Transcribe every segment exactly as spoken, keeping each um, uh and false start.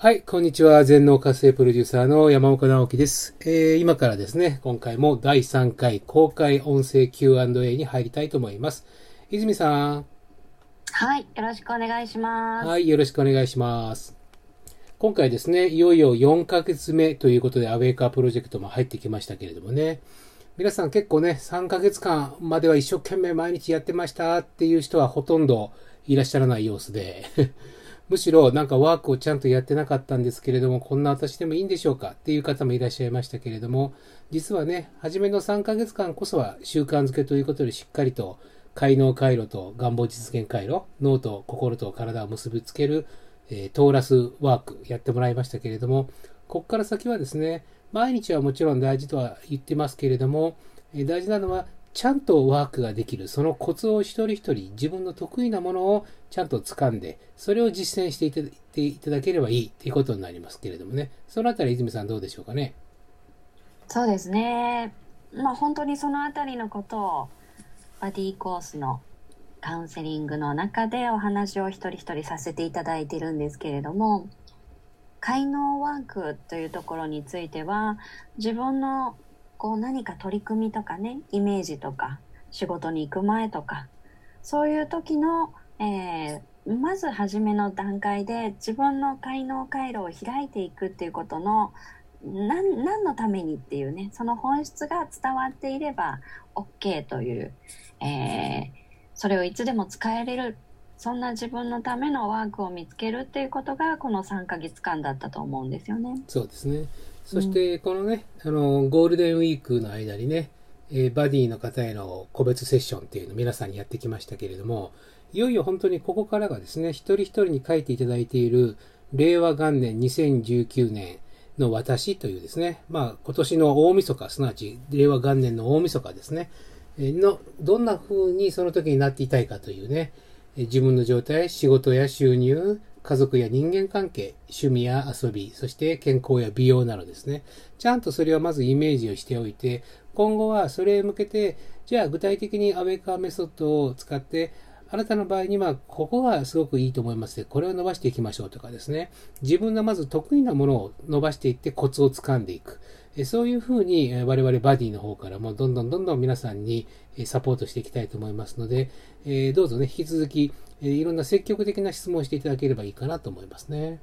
はい、こんにちは。全農活性プロデューサーの山岡直樹です。えー、今からですね、今回もだいさんかい公開音声 キューアンドエー に入りたいと思います。泉さん。 はい、よろしくお願いします。 はい、よろしくお願いします。今回ですね、いよいよよんかげつめということでアウェイカープロジェクトも入ってきましたけれどもね、皆さん結構ね、さんかげつかんまでは一生懸命毎日やってましたっていう人はほとんどいらっしゃらない様子で、むしろなんかワークをちゃんとやってなかったんですけれども、こんな私でもいいんでしょうかっていう方もいらっしゃいましたけれども、実はね、初めのさんかげつかんこそは習慣づけということでしっかりと快脳回路と願望実現回路、脳と心と体を結びつける、えー、トーラスワークやってもらいましたけれども、ここから先はですね、毎日はもちろん大事とは言ってますけれども、えー、大事なのはちゃんとワークができる、そのコツを一人一人自分の得意なものをちゃんと掴んで、それを実践していただいていただければいいということになりますけれどもね。そのあたり泉さんどうでしょうかね。 そうですね。まあ本当にそのあたりのことをバディコースのカウンセリングの中でお話を一人一人させていただいているんですけれども、快脳ワークというところについては、自分のこう何か取り組みとかね、イメージとか仕事に行く前とか、そういう時の、えー、まず初めの段階で自分の快脳回路を開いていくっていうことの何, 何のためにっていうね、その本質が伝わっていれば OK という、えー、それをいつでも使えれる、そんな自分のためのワークを見つけるっていうことがこのさんかげつかんだったと思うんですよね。 そうですね。そしてこのね、うん、あのゴールデンウィークの間にね、えー、バディの方への個別セッションっていうのを皆さんにやってきましたけれども、いよいよ本当にここからがですね、一人一人に書いていただいている令和元年にせんじゅうきゅうねんの私というですね、まあ今年の大晦日、すなわち令和元年の大晦日ですね、のどんな風にその時になっていたいかというね、自分の状態、仕事や収入、家族や人間関係、趣味や遊び、そして健康や美容などですね。ちゃんとそれはまずイメージをしておいて、今後はそれへ向けて、じゃあ具体的にアウェイカーメソッドを使って、あなたの場合にはここがすごくいいと思いますので、これを伸ばしていきましょうとかですね。自分のまず得意なものを伸ばしていってコツをつかんでいく。そういうふうに我々バディの方からもどんどんどんどん皆さんにサポートしていきたいと思いますので、どうぞね、引き続きいろんな積極的な質問をしていただければいいかなと思いますね。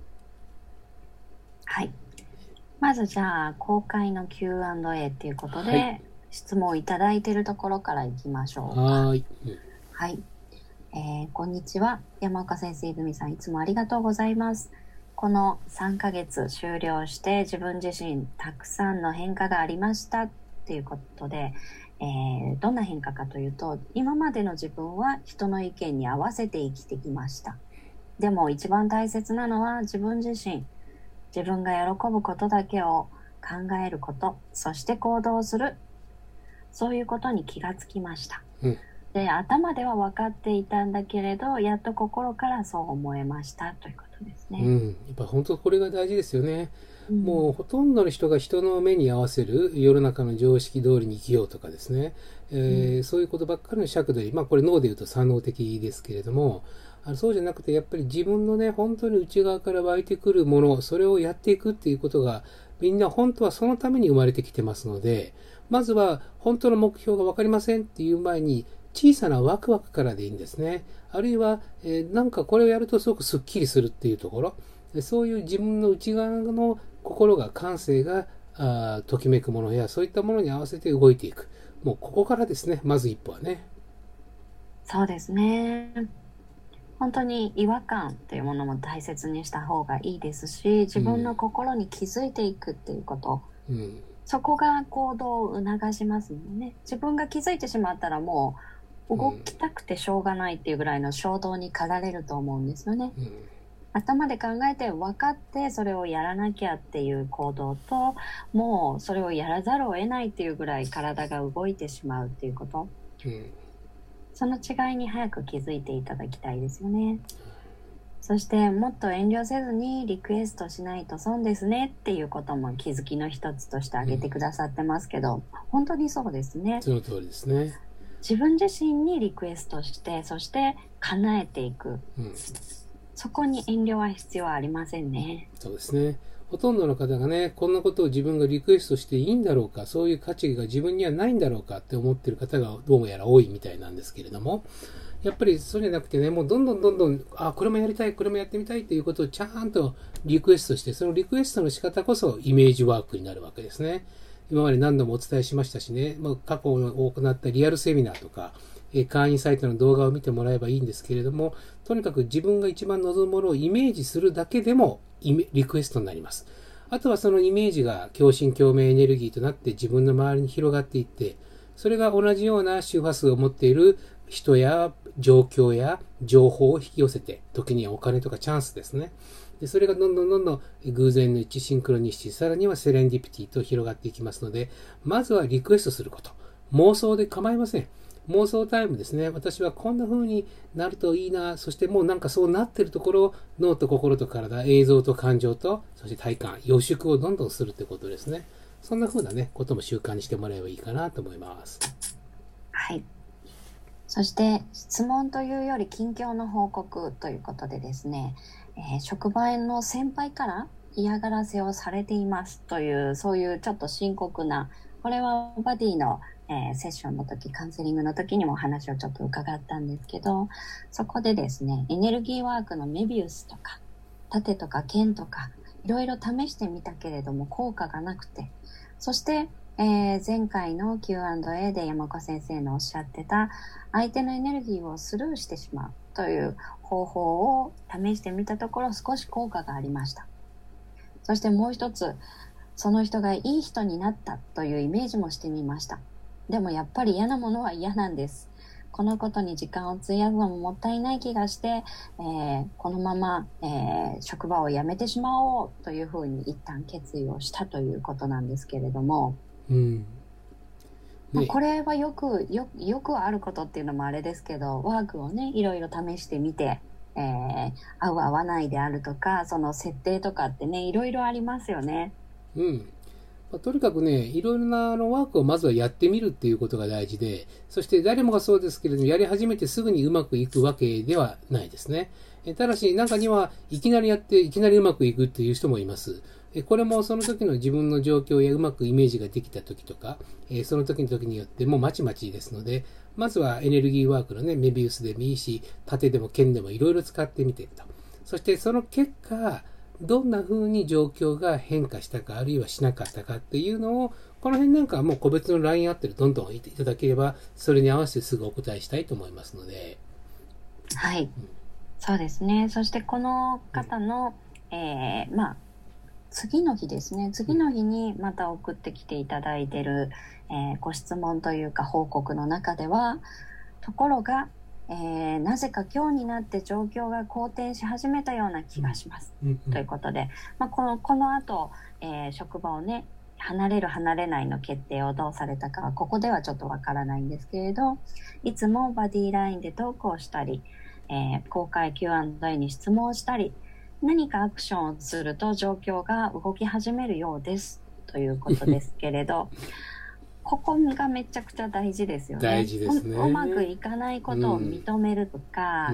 はい。まずじゃあ公開の キューアンドエー っていうことで、はい、質問をいただいているところからいきましょうか。 はい、うん、 はい、えー、こんにちは。山岡先生、泉さん、いつもありがとうございます。このさんかげつ終了して自分自身たくさんの変化がありましたっていうことで、えー、どんな変化かというと、今までの自分は人の意見に合わせて生きてきました。でも一番大切なのは自分自身、自分が喜ぶことだけを考えること、そして行動する、そういうことに気がつきました。 うん、 で、頭では分かっていたんだけれど、やっと心からそう思えましたということですね。 うん、やっぱ本当これが大事ですよね。うん、もうほとんどの人が人の目に合わせる世の中の常識通りに生きようとかですね、えーうん、そういうことばっかりの尺度で、まあこれ脳で言うと左脳的ですけれども、あのそうじゃなくてやっぱり自分のね、本当に内側から湧いてくるもの、それをやっていくっていうことが、みんな本当はそのために生まれてきてますので、まずは本当の目標が分かりませんっていう前に、小さなワクワクからでいいんですね。あるいは、えー、なんかこれをやるとすごくスッキリするっていうところ、そういう自分の内側の心が、感性があときめくものや、そういったものに合わせて動いていく。もうここからですね、まず一歩はね。 そうですね。本当に違和感っていうものも大切にした方がいいですし、自分の心に気づいていくっていうこと、うん、そこが行動を促しますもんね。自分が気づいてしまったらもう動きたくてしょうがないっていうぐらいの衝動に駆られると思うんですよね。うん、頭で考えて分かってそれをやらなきゃっていう行動と、もうそれをやらざるを得ないっていうぐらい体が動いてしまうっていうこと、うん、その違いに早く気づいていただきたいですよね。そしてもっと遠慮せずにリクエストしないと損ですねっていうことも気づきの一つとして挙げてくださってますけど、うん、本当にそうですね。 その通りですね。 自分自身にリクエストして、そして叶えていく、うん、 そこに遠慮は必要はありませんね。 そうですね。ほとんどの方がね、こんなことを自分がリクエストしていいんだろうか、そういう価値が自分にはないんだろうかって思っている方がどうやら多いみたいなんですけれども、やっぱりそうじゃなくてね、もうどんどんどんどん、あ、これもやりたい、これもやってみたいっていうことをちゃんとリクエストして、そのリクエストの仕方こそイメージワークになるわけですね。今まで何度もお伝えしましたしね、もう過去行ったリアルセミナーとか、会員サイトの動画を見てもらえばいいんですけれども、とにかく自分が一番望むものをイメージするだけでもリクエストになります。あとはそのイメージが共振共鳴エネルギーとなって自分の周りに広がっていって、それが同じような周波数を持っている人や状況や情報を引き寄せて、時にはお金とかチャンスですね。でそれがどんどんどんどん偶然の一致、シンクロニシティ、さらにはセレンディピティと広がっていきますので、まずはリクエストすること。妄想で構いません。妄想タイムですね。私はこんな風になるといいな。そしてもうなんかそうなってるところを脳と心と体、映像と感情と、そして体感、予祝をどんどんするということですね。そんな風なね、ことも習慣にしてもらえばいいかなと思います。 はい。そして質問というより近況の報告ということでですね、えー、職場の先輩から嫌がらせをされていますという、そういうちょっと深刻な、これはバディのえー、セッションの時、カウンセリングの時にも話をちょっと伺ったんですけど、そこでですね、エネルギーワークのメビウスとか、盾とか剣とか、いろいろ試してみたけれども効果がなくて、そして、えー、前回の キューアンドエー で山子先生のおっしゃってた、相手のエネルギーをスルーしてしまうという方法を試してみたところ、少し効果がありました。そしてもう一つ、その人がいい人になったというイメージもしてみました。でもやっぱり嫌なものは嫌なんです。このことに時間を費やすのももったいない気がして、えー、このまま、えー、職場を辞めてしまおうというふうに一旦決意をしたということなんですけれども、 うんね、 まあ、これはよくよよくあることっていうのもあれですけど、ワークをねいろいろ試してみて、えー、合う合わないであるとか、その設定とかってねいろいろありますよね。 うんまあ、とにかくね、いろいろなあのワークをまずはやってみるっていうことが大事で、そして誰もがそうですけれども、やり始めてすぐにうまくいくわけではないですね。えただし、中にはいきなりやっていきなりうまくいくっていう人もいます。えこれもその時の自分の状況やうまくイメージができた時とか、えその時の時によってもまちまちですので、まずはエネルギーワークのね、メビウスでもいいし、盾でも剣でもいろいろ使ってみてと。そしてその結果、どんな風に状況が変化したか、あるいはしなかったかっていうのを、この辺なんかはもう個別の ライン あってるどんどんいただければ、それに合わせてすぐお答えしたいと思いますので。 はい。うん、そうですね。そしてこの方の、うん、えー、まあ、次の日ですね。次の日にまた送ってきていただいている、えー、ご質問というか報告の中では、ところが、えー、なぜか今日になって状況が好転し始めたような気がします、うんうんうん、ということで、まあ、このこの後、えー、職場をね離れる離れないの決定をどうされたかはここではちょっとわからないんですけれど、いつもバディラインでトークをしたり、えー、公開 キューアンドエー に質問をしたり、何かアクションをすると状況が動き始めるようですということですけれどここがめちゃくちゃ大事ですよね。 大事ですね。 うまくいかないことを認めるとか、うん、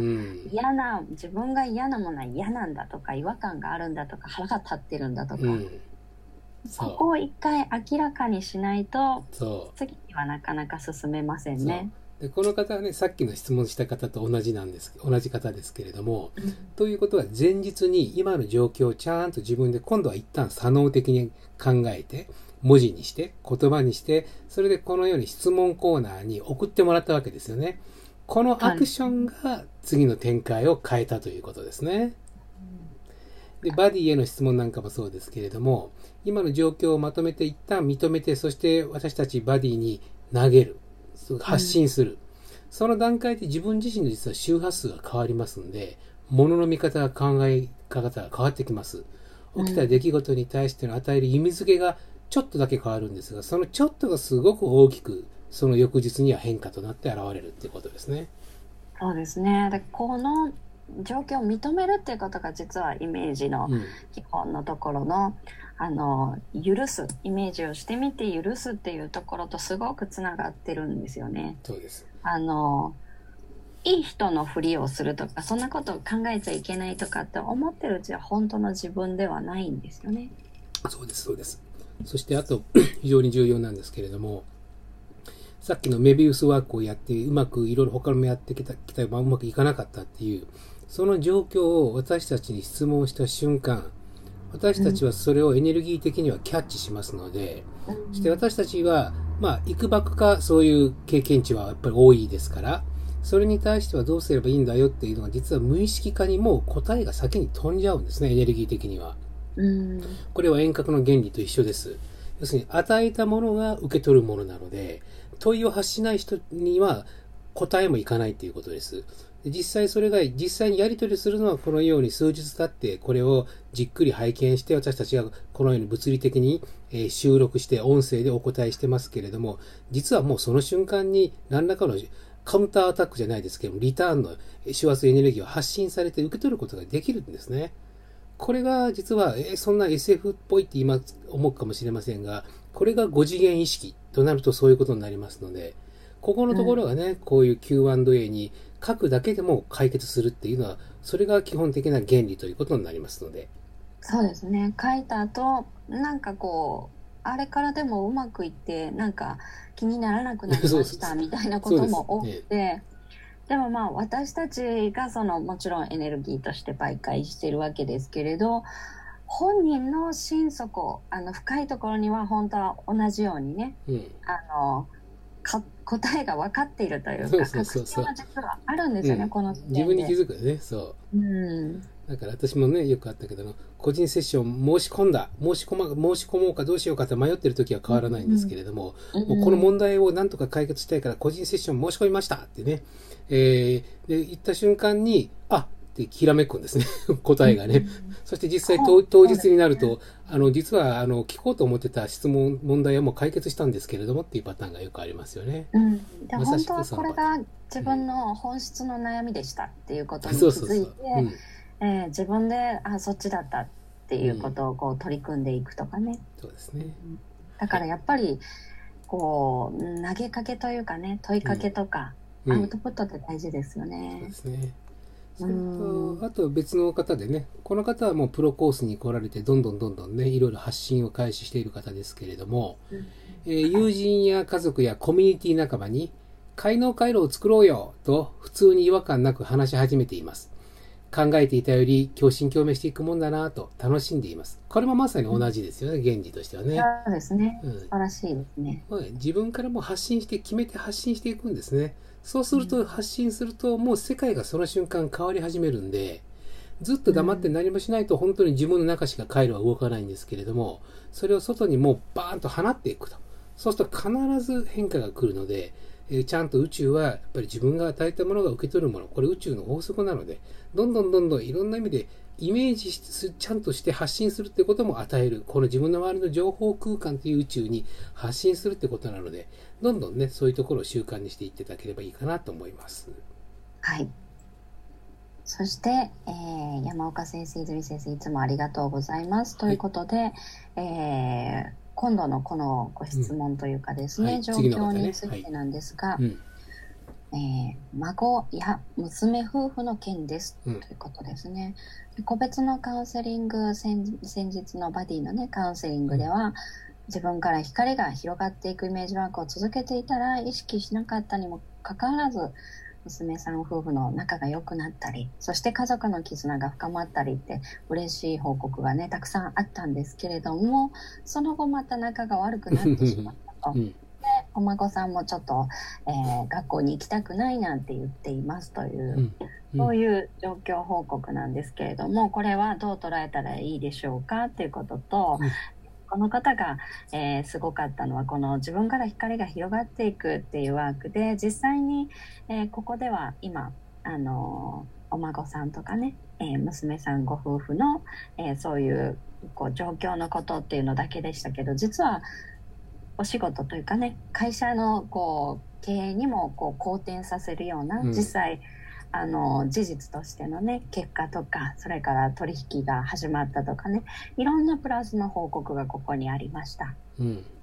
嫌な自分が嫌なものは嫌なんだとか、違和感があるんだとか、腹が立ってるんだとか、うん、ここを一回明らかにしないと次にはなかなか進めませんね。 でこの方はね、さっきの質問した方と同じなんです同じ方ですけれども、うん、ということは前日に今の状況をちゃんと自分で今度は一旦作能的に考えて文字にして、言葉にして、それでこのように質問コーナーに送ってもらったわけですよね。このアクションが次の展開を変えたということですね。で、バディへの質問なんかもそうですけれども、今の状況をまとめて一旦認めて、そして私たちバディに投げる。発信する。うん、その段階で自分自身の実は周波数が変わりますんで、物の見方が考え方が変わってきます。起きた出来事に対しての与える意味付けがちょっとだけ変わるんですが、そのちょっとがすごく大きく、その翌日には変化となって現れるっていうことですね。 そうですね。で、この状況を認めるっていうことが実はイメージの基本のところの、うん、あの、許す、イメージをしてみて許すっていうところとすごくつながってるんですよね。 そうです。 あの、 いい人のふりをするとか、そんなことを考えちゃいけないとかって思ってるうちは本当の自分ではないんですよね。 そうです、そうです。そしてあと、非常に重要なんですけれども、さっきのメビウスワークをやって、うまくいろいろ他のもやってきた、きたまあうまくいかなかったっていう、その状況を私たちに質問した瞬間、私たちはそれをエネルギー的にはキャッチしますので、うん、そして私たちは、まあ、いくばくかそういう経験値はやっぱり多いですから、それに対してはどうすればいいんだよっていうのが実は無意識化にもう答えが先に飛んじゃうんですね、エネルギー的には。うん、これは遠隔の原理と一緒です。要するに与えたものが受け取るものなので、問いを発しない人には答えもいかないということです。実際それが、実際にやり取りするのはこのように数日経ってこれをじっくり拝見して私たちがこのように物理的に収録して音声でお答えしてますけれども、実はもうその瞬間に何らかのカウンターアタックじゃないですけども、リターンの周波数エネルギーを発信されて受け取ることができるんですね。これが実は、えそんな エスエフ っぽいって今思うかもしれませんが、これがご次元意識となるとそういうことになりますので、ここのところがね、うん、こういう キューアンドエー に書くだけでも解決するっていうのは、それが基本的な原理ということになりますので。 そうですね。書いた後、なんかこう、あれからでもうまくいって、なんか気にならなくなりましたみたいなことも多くて、ね、でもまあ私たちがそのもちろんエネルギーとして媒介しているわけですけれど、本人の心底、あの深いところには本当は同じようにね、うん、あのか答えが分かっているというか、確信は実はあるんですよね、うん、この時点で。 自分に気づくよね、そう。うん、だから私もね、よくあったけど、個人セッション申し込んだ、申し込ま、申し込もうかどうしようかって迷ってる時は変わらないんですけれども、うんうん、もうこの問題をなんとか解決したいから個人セッション申し込みましたってね、えー、で、言った瞬間に、あってひらめくんですね、答えがね。うん、そして実際当日になると、あの、実は、あの、聞こうと思ってた質問、問題はもう解決したんですけれどもっていうパターンがよくありますよね。 うん。で、ま、本当はこれが自分の本質の悩みでしたっていうことに気づいて、えー、自分で、あ、そっちだったっていうことをこう取り組んでいくとかね。 そうですね。 だからやっぱり、こう、投げかけというかね、問いかけとか、うん、アウトプットって大事ですよね。 そうですね。それと、あと別の方でね、この方はもうプロコースに来られて、どんどんどんどんね、いろいろ発信を開始している方ですけれども、うん、えー、友人や家族やコミュニティ仲間に、開脳回路を作ろうよと普通に違和感なく話し始めています。考えていたより共振共鳴していくもんだなと楽しんでいます。これもまさに同じですよね、うん、原理としてはね。 そうですね。うん、素晴らしいですね。 自分からも発信して、決めて発信していくんですね。そうすると、発信すると、もう世界がその瞬間変わり始めるんで、ずっと黙って何もしないと本当に自分の中しか回路は動かないんですけれども、それを外にもうバーンと放っていくと。そうすると必ず変化が来るので、えー、ちゃんと宇宙はやっぱり自分が与えたものが受け取るもの、これ宇宙の法則なので、どんどんどんどんいろんな意味でイメージしちゃんとして発信するってことも与える。この自分の周りの情報空間という宇宙に発信するってことなので、どんどんね、そういうところを習慣にしていっていただければいいかなと思います。 はい。そして、えー、山岡先生、泉先生、いつもありがとうございます。ということで、はい、えー、今度のこのご質問というかですね、うん、はい、状況についてなんですが、はいうんえー、孫や娘夫婦の件です、うん、ということですね。個別のカウンセリング、先, 先日のバディのね、カウンセリングでは、うん、自分から光が広がっていくイメージワークを続けていたら、意識しなかったにもかかわらず、娘さん夫婦の仲が良くなったり、そして家族の絆が深まったりって嬉しい報告がね、たくさんあったんですけれども、その後また仲が悪くなってしまったと。うんでお孫さんもちょっと、えー、学校に行きたくないなんて言っていますという、うんうん、そういう状況報告なんですけれども、これはどう捉えたらいいでしょうかということと、うん、この方が、えー、すごかったのはこの自分から光が広がっていくっていうワークで、実際に、えー、ここでは今、あのー、お孫さんとかね、えー、娘さんご夫婦の、えー、そういう、こう状況のことっていうのだけでしたけど、実はお仕事というかね、会社のこう経営にもこう好転させるような、うん、実際あの事実としてのね結果とか、それから取引が始まったとかね、いろんなプラスの報告がここにありました。うん、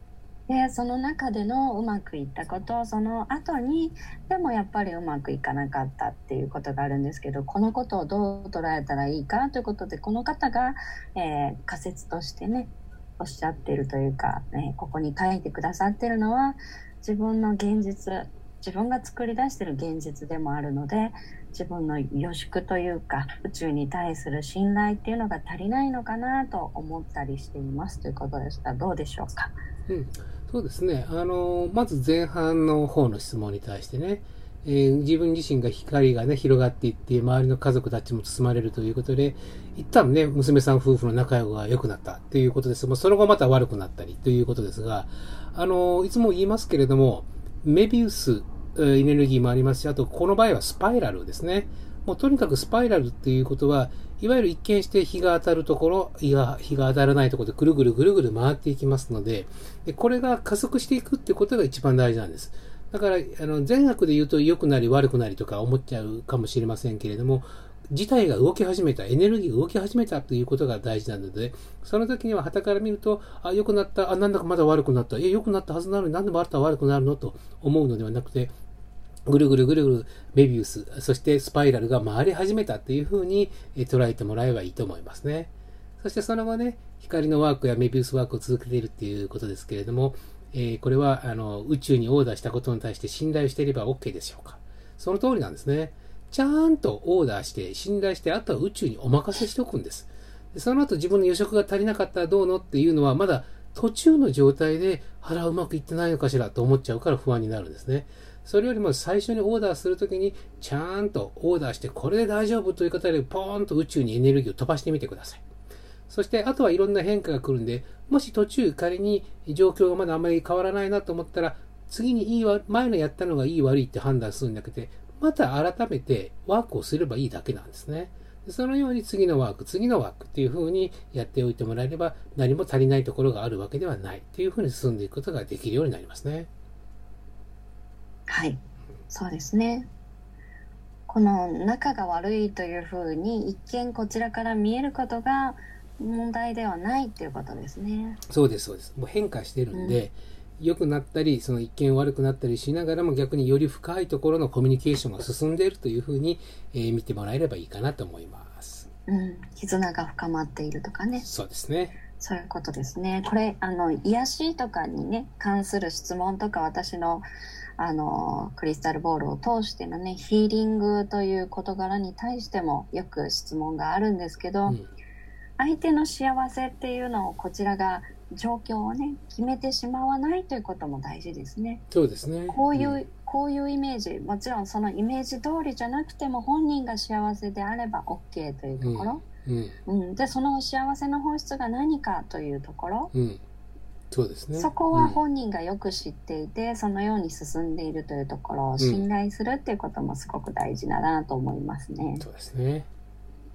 でその中でのうまくいったこと、その後にでもやっぱりうまくいかなかったっていうことがあるんですけど、このことをどう捉えたらいいかということで、この方が、えー、仮説としてねおっしゃってるというか、ね、ここに書いてくださってるのは自分の現実、自分が作り出している現実でもあるので、自分の予祝というか宇宙に対する信頼っていうのが足りないのかなと思ったりしていますということですが、どうでしょうか。 うん、そうですね。あの、まず前半の方の質問に対してね、えー、自分自身が光がね、広がっていって、周りの家族たちも包まれるということで、一旦ね、娘さん夫婦の仲が良くなったということです。もうその後また悪くなったりということですが、あの、いつも言いますけれども、メビウスエネルギーもありますし、あとこの場合はスパイラルですね。もうとにかくスパイラルっていうことは、いわゆる一見して日が当たるところ、日が、日が当たらないところでぐるぐるぐるぐる回っていきますので、でこれが加速していくっていうことが一番大事なんです。だから、あの、善悪で言うと良くなり悪くなりとか思っちゃうかもしれませんけれども、事態が動き始めた、エネルギーが動き始めたということが大事なので、その時には傍から見ると、あ、良くなった、あ、なんだかまだ悪くなった、え、良くなったはずなのになんでまた悪くなるのと思うのではなくて、ぐるぐるぐるぐるメビウス、そしてスパイラルが回り始めたというふうに捉えてもらえばいいと思いますね。そしてその後ね、光のワークやメビウスワークを続けているっていうことですけれども、えー、これはあの宇宙にオーダーしたことに対して信頼していれば OK でしょうか。その通りなんですね。ちゃんとオーダーして信頼して、あとは宇宙にお任せしておくんです。でその後自分の予測が足りなかったらどうのっていうのはまだ途中の状態で腹うまくいってないのかしらと思っちゃうから不安になるんですね。それよりも最初にオーダーするときにちゃんとオーダーしてこれで大丈夫という方でポーンと宇宙にエネルギーを飛ばしてみてください。そしてあとはいろんな変化が来るんで、もし途中仮に状況がまだあまり変わらないなと思ったら、次にいいわ、前のやったのがいい悪いって判断するんだけど、また改めてワークをすればいいだけなんですね。そのように次のワーク、次のワークっていうふうにやっておいてもらえれば、何も足りないところがあるわけではないっていうふうに進んでいくことができるようになりますね。 はい、そうですね。この仲が悪いというふうに一見こちらから見えることが問題ではないということですね。 そうですそうです。もう変化してるんで、うん、良くなったりその一見悪くなったりしながらも逆により深いところのコミュニケーションが進んでいるというふうに、えー、見てもらえればいいかなと思います。 うん、絆が深まっているとかね。 そうですね。 そういうことですね。これあの癒しとかにね関する質問とか、私のあのクリスタルボールを通してのねヒーリングという事柄に対してもよく質問があるんですけど、うん、相手の幸せっていうのをこちらが状況をね決めてしまわないということも大事ですね。 そうですね。 こういう、うん、こういうイメージ、もちろんそのイメージ通りじゃなくても本人が幸せであれば OK というところ、うんうんうん、でその幸せの本質が何かというところ、 うんそうですね、 そこは本人がよく知っていて、うん、そのように進んでいるというところを信頼するっていうこともすごく大事だなと思いますね。 そうですね。 うん、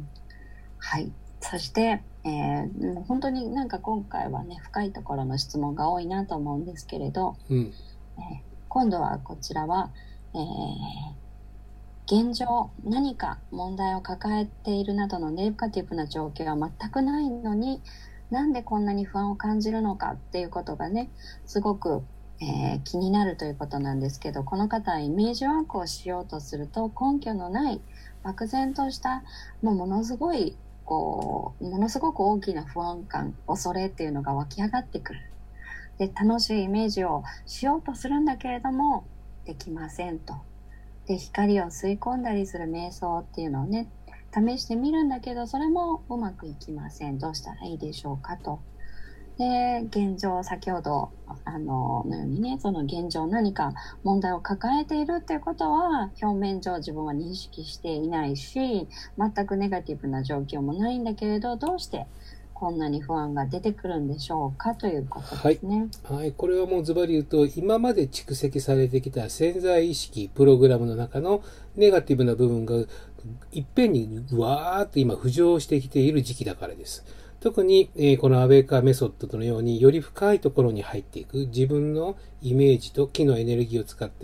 はい。そして、えー、もう本当になんか今回はね深いところの質問が多いなと思うんですけれど、うんえー、今度はこちらは、えー、現状何か問題を抱えているなどのネガティブな状況は全くないのに、なんでこんなに不安を感じるのかっていうことがねすごく、えー、気になるということなんですけど、この方はイメージワークをしようとすると根拠のない漠然としたもうものすごいこうものすごく大きな不安感、恐れっていうのが湧き上がってくる。で楽しいイメージをしようとするんだけれどもできませんと。で光を吸い込んだりする瞑想っていうのをね試してみるんだけど、それもうまくいきません。どうしたらいいでしょうかと。で現状、先ほどあののようにね、その現状何か問題を抱えているっていうことは表面上自分は認識していないし、全くネガティブな状況もないんだけれど、どうしてこんなに不安が出てくるんでしょうかということですね。 はい、はい、これはもうズバリ言うと、今まで蓄積されてきた潜在意識プログラムの中のネガティブな部分がいっぺんにわーっと今浮上してきている時期だからです。特に、えー、このアベーカーメソッドのようにより深いところに入っていく、自分のイメージと気のエネルギーを使って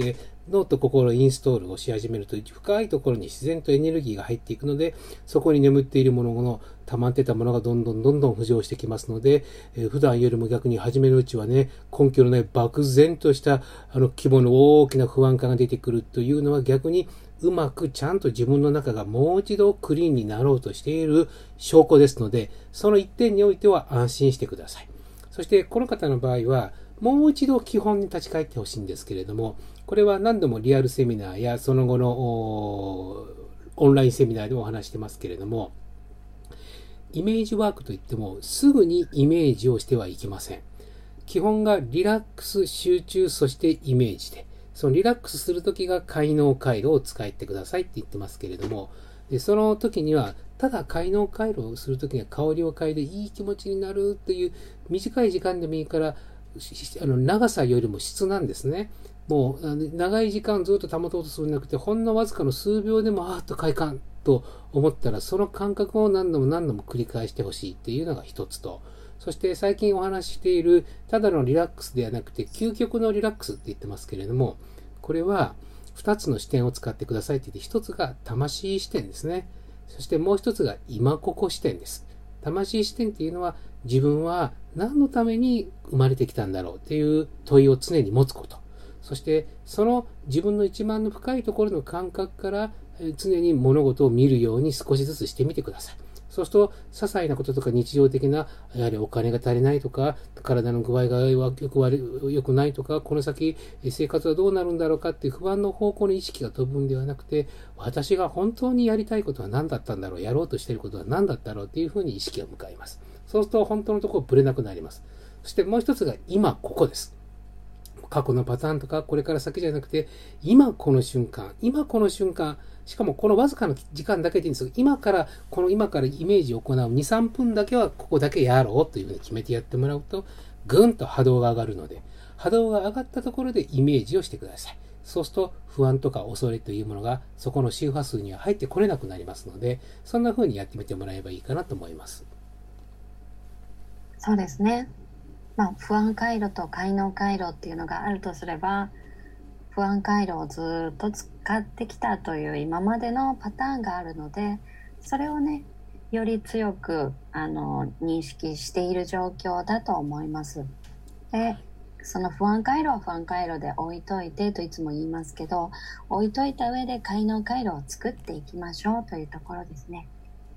脳と心をインストールをし始めると、深いところに自然とエネルギーが入っていくので、そこに眠っているものの、溜まってたものがどんどんどんどん浮上してきますので、えー、普段よりも逆に初めのうちはね、根拠のない漠然としたあの規模の大きな不安感が出てくるというのは、逆にうまくちゃんと自分の中がもう一度クリーンになろうとしている証拠ですので、その一点においては安心してください。そしてこの方の場合は、もう一度基本に立ち返ってほしいんですけれども、これは何度もリアルセミナーやその後のオンラインセミナーでもお話してますけれども、イメージワークといってもすぐにイメージをしてはいけません。基本がリラックス、集中、そしてイメージで、そのリラックスするときが快脳回路を使ってくださいって言ってますけれども、でその時にはただ快脳回路をするときには香りを嗅いでいい気持ちになるという短い時間でもいいから、あの長さよりも質なんですね。もう長い時間ずっと保とうとするんじゃなくて、ほんのわずかの数秒でもあーっと快感と思ったら、その感覚を何度も何度も繰り返してほしいっていうのが一つと、そして最近お話ししているただのリラックスではなくて究極のリラックスって言ってますけれども、これは二つの視点を使ってくださいって言って、一つが魂視点ですね。そしてもう一つが今ここ視点です。魂視点っていうのは、自分は何のために生まれてきたんだろうっていう問いを常に持つこと。そしてその自分の一番の深いところの感覚から常に物事を見るように少しずつしてみてください。そうすると、些細なこととか日常的な、やはりお金が足りないとか、体の具合がよく悪い、良くないとか、この先生活はどうなるんだろうかっていう不安の方向に意識が飛ぶんではなくて、私が本当にやりたいことは何だったんだろう、やろうとしていることは何だったろうっていうふうに意識が向かいます。そうすると本当のところぶれなくなります。そしてもう一つが今ここです。過去のパターンとかこれから先じゃなくて、今この瞬間、今この瞬間、しかもこのわずかの時間だけでいいんですが、今から、この今からイメージを行うに、さんぷんだけはここだけやろうというふうに決めてやってもらうと、ぐんと波動が上がるので、波動が上がったところでイメージをしてください。そうすると不安とか恐れというものがそこの周波数には入ってこれなくなりますので、そんなふうにやってみてもらえばいいかなと思います。 そうですね。まあ、不安回路と快脳回路っていうのがあるとすれば、不安回路をずっと使ってきたという今までのパターンがあるので、それをね、より強くあの認識している状況だと思います。で、その不安回路は不安回路で置いといてといつも言いますけど、置いといた上で快脳回路を作っていきましょうというところですね。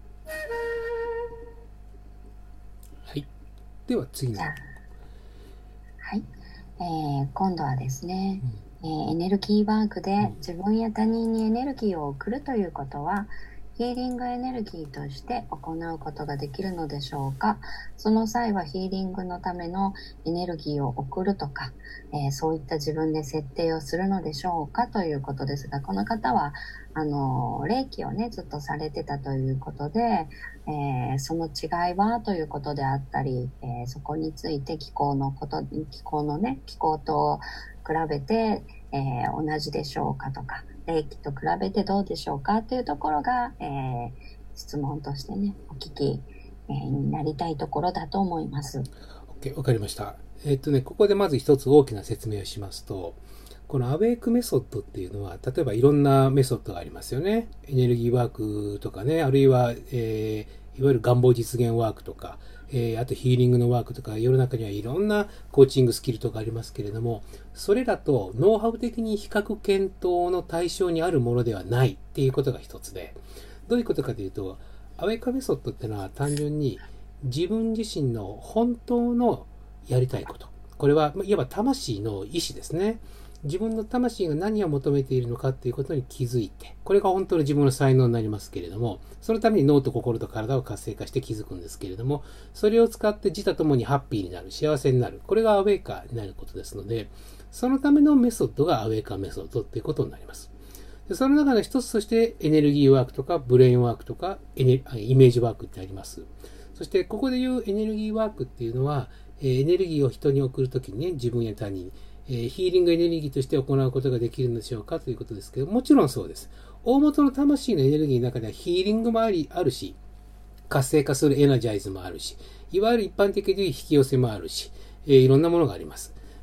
はい。では次の。 はい、えー、今度はですね、うんえー、エネルギーワークで自分や他人にエネルギーを送るということは、ヒーリングエネルギーとして行うことができるのでしょうか。その際はヒーリングのためのエネルギーを送るとか、えー、そういった自分で設定をするのでしょうかということですが、この方はあの霊気をねずっとされてたということで、えー、その違いはということであったり、えー、そこについて気候のこと気候のね気候と比べて、えー、同じでしょうかとか、霊気と比べてどうでしょうかというところが、えー、質問としてねお聞き、えー、になりたいところだと思います。 OK、 わかりました。えーっとねここでまず一つ大きな説明をしますと、このアウェイクメソッドっていうのは、例えばいろんなメソッドがありますよね。エネルギーワークとかね、あるいは、えー、いわゆる願望実現ワークとか、えー、あとヒーリングのワークとか、世の中にはいろんなコーチングスキルとかありますけれども、それらとノウハウ的に比較検討の対象にあるものではないっていうことが一つで、どういうことかというと、アウェイクメソッドっていうのは単純に自分自身の本当のやりたいこと。これはいわば魂の意思ですね。自分の魂が何を求めているのかっていうことに気づいて、これが本当に自分の才能になりますけれども、そのために脳と心と体を活性化して気づくんですけれども、それを使って自他ともにハッピーになる、幸せになる、これがアウェイカーになることですので、そのためのメソッドがアウェイカーメソッドっていうことになります。でその中の一つとしてエネルギーワークとかブレインワークとかエネイメージワークってあります。そしてここで言うエネルギーワークっていうのは、エネルギーを人に送るときにね、自分や他人、えー、ヒーリングエネルギーとして行うことができるのでしょうかということですけど、もちろんそうです。大元の魂のエネルギーの中ではヒーリングもあり、あるし、活性化するエナジャイズもあるし、いわゆる一般的に引き寄せもあるし、えー、いろんなものがあります。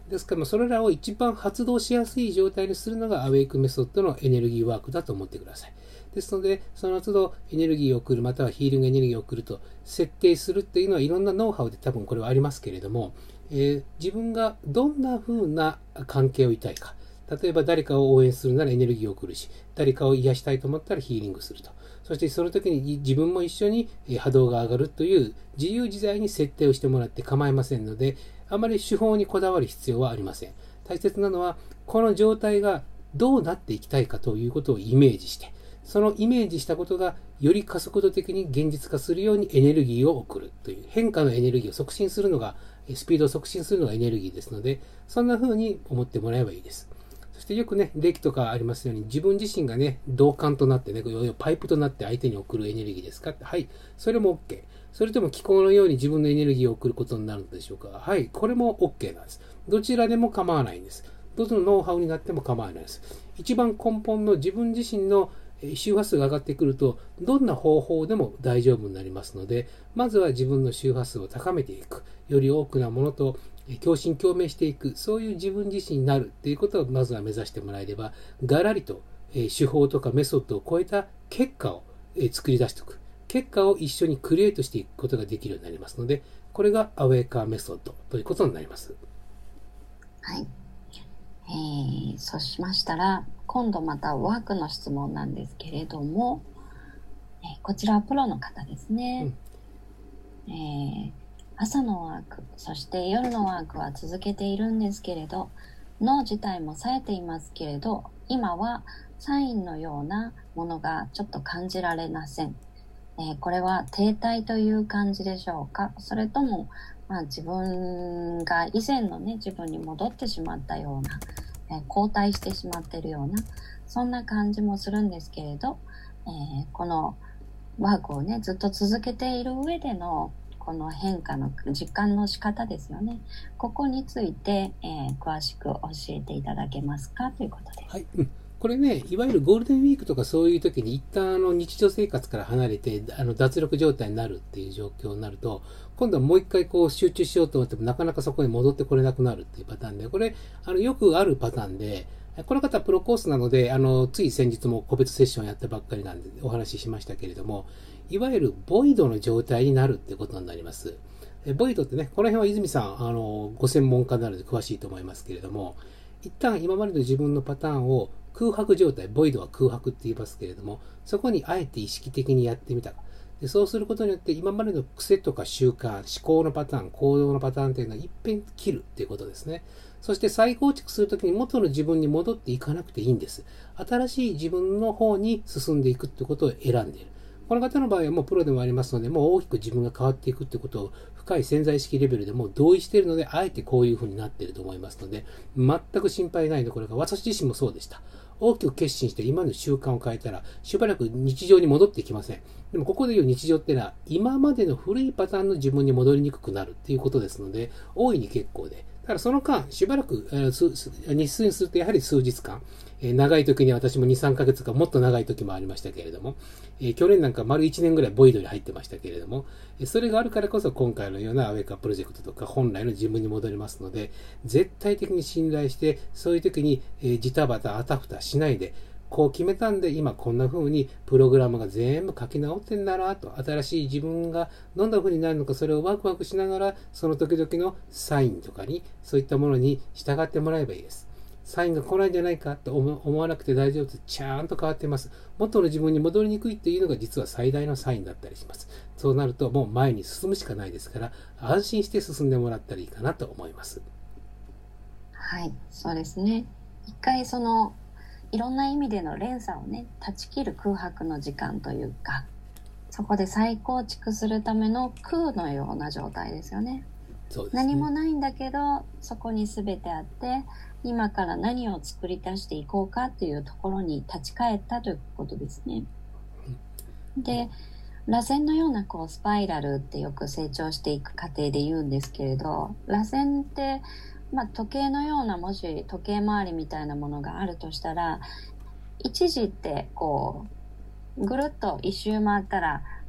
ですから、それらを一番発動しやすい状態にするのがアウェイクメソッドのエネルギーワークだと思ってください。ですので、その都度エネルギーを送る、またはヒーリングエネルギーを送ると設定するっていうのはいろんなノウハウで多分これはありますけれども、えー、自分がどんな風な関係をいたいか。例えば誰かを応援するならエネルギーを送るし、誰かを癒したいと思ったらヒーリングすると。そしてその時に自分も一緒に波動が上がるという自由自在に設定をしてもらって構いませんので、あまり手法にこだわる必要はありません。大切なのは、この状態がどうなっていきたいかということをイメージして、そのイメージしたことがより加速度的に現実化するようにエネルギーを送るという変化のエネルギーを促進するのが、スピードを促進するのがエネルギーですので、そんな風に思ってもらえばいいです。そしてよくね、霊気とかありますように、自分自身がね、導管となってね、パイプとなって相手に送るエネルギーですかって、はい、それも OK。それとも気候のように自分のエネルギーを送ることになるのでしょうか。はい、これも OK なんです。どちらでも構わないんです。どのノウハウになっても構わないです。一番根本の自分自身の周波数が上がってくると、どんな方法でも大丈夫になりますので、まずは自分の周波数を高めていく。より多くなものと共振共鳴していく。そういう自分自身になるっていうことをまずは目指してもらえれば、がらりと手法とかメソッドを超えた結果を作り出しておく。結果を一緒にクリエイトしていくことができるようになりますので、これがアウェイカーメソッドということになります。 はい。えー、そうしましたら、今度またワークの質問なんですけれども、えー、こちらはプロの方ですね。うん、えー、朝のワーク、そして夜のワークは続けているんですけれど、脳自体も冴えていますけれど、今はサインのようなものがちょっと感じられません。えー、これは停滞という感じでしょうか？それとも、まあ、自分が以前のね、自分に戻ってしまったような、えー、後退してしまっているような、そんな感じもするんですけれど、えー、このワークをね、ずっと続けている上での、この変化の実感の仕方ですよね。ここについて、えー、詳しく教えていただけますかということです。 はい。うん、これね、いわゆるゴールデンウィークとかそういう時に一旦あの日常生活から離れてあの脱力状態になるっていう状況になると、今度はもう一回こう集中しようと思ってもなかなかそこに戻ってこれなくなるっていうパターンで、これあのよくあるパターンで、この方はプロコースなので、あのつい先日も個別セッションやったばっかりなんでお話ししましたけれども、いわゆるボイドの状態になるってことになります。ボイドってね、この辺は泉さんあのご専門家なので詳しいと思いますけれども、一旦今までの自分のパターンを空白状態、ボイドは空白って言いますけれども、そこにあえて意識的にやってみた。でそうすることによって今までの癖とか習慣、思考のパターン、行動のパターンというのは一遍切るっていうことですね。そして再構築するときに元の自分に戻っていかなくていいんです。新しい自分の方に進んでいくってことを選んでいる。この方の場合はもうプロでもありますので、もう大きく自分が変わっていくってことを深い潜在意識レベルでもう同意しているので、あえてこういう風になっていると思いますので、全く心配ないのこれが私自身もそうでした。大きく決心して今の習慣を変えたら、しばらく日常に戻ってきません。でもここでいう日常っていうのは、今までの古いパターンの自分に戻りにくくなるっていうことですので、大いに結構で。ただその間、しばらく、えー、日数にするとやはり数日間、えー、長い時には私もに、さんかげつかもっと長い時もありましたけれども、えー、去年なんか丸いちねんぐらいボイドに入ってましたけれども、それがあるからこそ今回のようなアウェイカープロジェクトとか本来の自分に戻りますので、絶対的に信頼して、そういう時に、えー、ジタバタあたふたしないで、こう決めたんで今こんな風にプログラムが全部書き直ってんだなと、新しい自分がどんな風になるのか、それをワクワクしながらその時々のサインとかにそういったものに従ってもらえばいいです。サインが来ないんじゃないかと思わなくて大丈夫です。ちゃんと変わってます。元の自分に戻りにくいっていうのが実は最大のサインだったりします。そうなるともう前に進むしかないですから、安心して進んでもらったらいいかなと思います。 はい、そうですね。一回そのいろんな意味での連鎖をね、断ち切る空白の時間というか、そこで再構築するための空のような状態ですよね。 そうですね。 何もないんだけど、そこに全てあって、今から何を作り出していこうかというところに立ち返ったということですね。で、螺旋のようなこうスパイラルってよく成長していく過程で言うんですけれど、螺旋ってまあ、時計のような、もし時計回りみたいなものがあるとしたら、一時ってこうぐるっと一周回ったら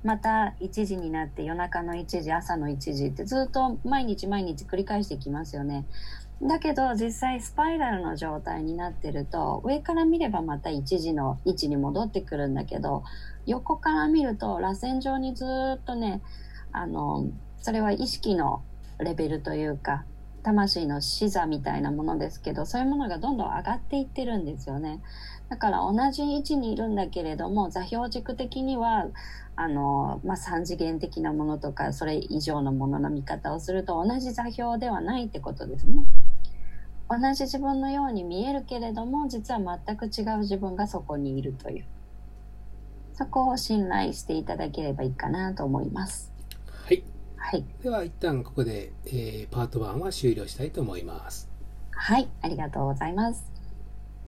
またいちじになって夜中のいちじ、朝のいちじってずっと毎日毎日繰り返していきますよね。だけど実際スパイラルの状態になってると、上から見ればまたいちじの位置に戻ってくるんだけど、横から見ると螺旋状にずっとね、あのそれは意識のレベルというか魂の視座みたいなものですけど、そういうものがどんどん上がっていってるんですよね。だから同じ位置にいるんだけれども、座標軸的にはあの、まあ、さん次元的なものとかそれ以上のものの見方をすると同じ座標ではないってことですね。同じ自分のように見えるけれども、実は全く違う自分がそこにいるという、そこを信頼していただければいいかなと思います。 はい、 はい、 では一旦ここで、えー、パートワンは終了したいと思います。 はい、ありがとうございます。